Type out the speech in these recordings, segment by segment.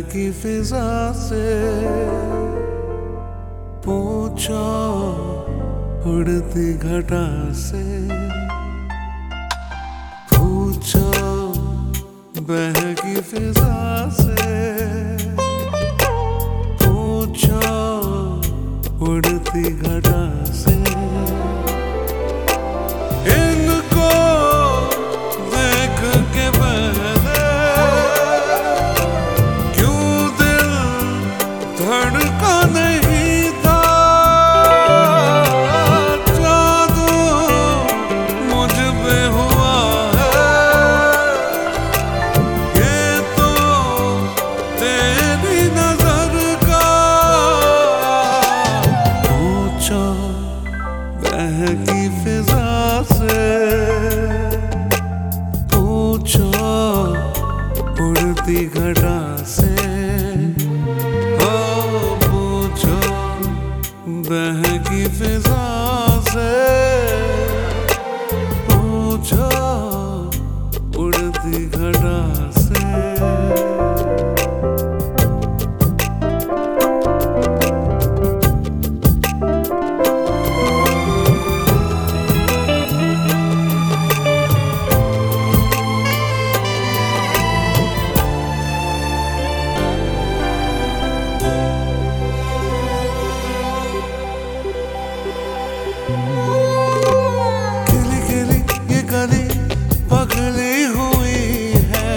बहकी फिजा से पूछो उड़ती घटा से, पूछो बहकी फिजा से, पूछो उड़ती घटा से। इनको देख के पहले क्यों दिल धड़का नहीं था, जादू मुझ पे हुआ है, ये तो तेरी नजर का। पूछो बहकी फिजा से, पूछो उड़ती घटा से, ओ पूछो बहकी फिजा से, पूछो उड़ती घटा से। खिली खिली ये गली पगली हुई है,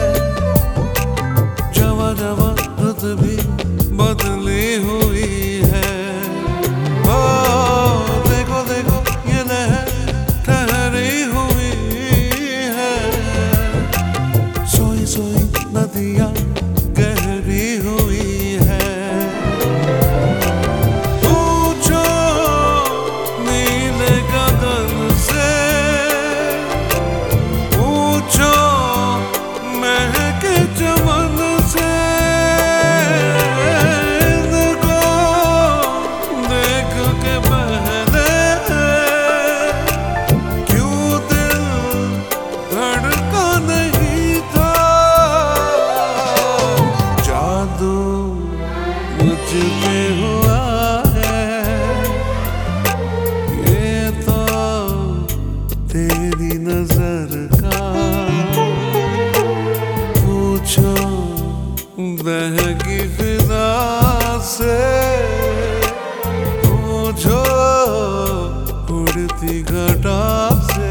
जवा जवा रुत भी बदली हुई है। ओ देखो देखो ये लहर ठहरी हुई है, सोई सोई नदियाँ गहरी हुई है। चमन से इनको देख के पहले क्यों दिल धड़का नहीं था, जादू मुझ पे हुआ है, ये तो तेरी नजर का। पूछो बहकी फिजा से, पूछो उड़ती घटा से।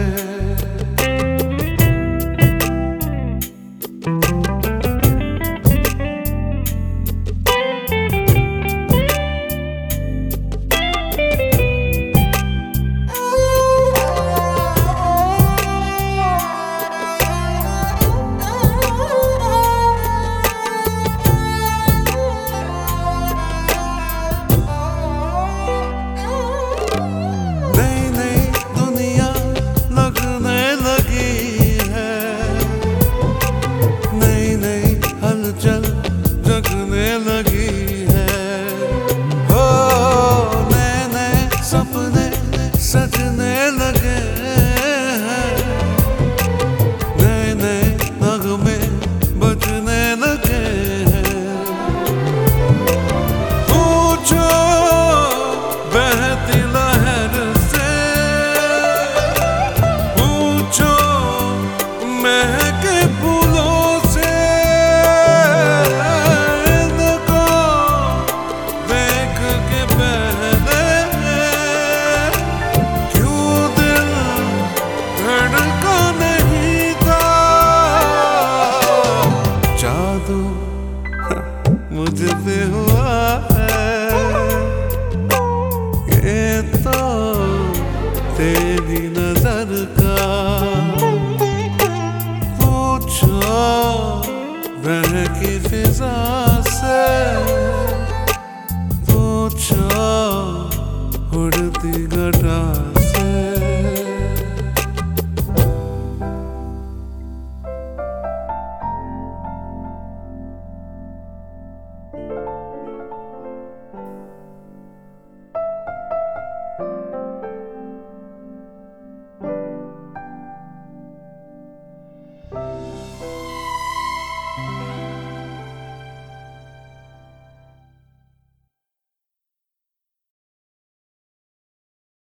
चल जगने लगी है, हो नए नए सपने सजने लगे हैं, नए नए नगमे बजने लगे हैं। पूछो बहती लहर से, पूछो महके फूलों से, मुझ पे हुआ है, ये तो तेरी नजर का। पूछो बहकी फिजा से, पूछो उड़ती घटा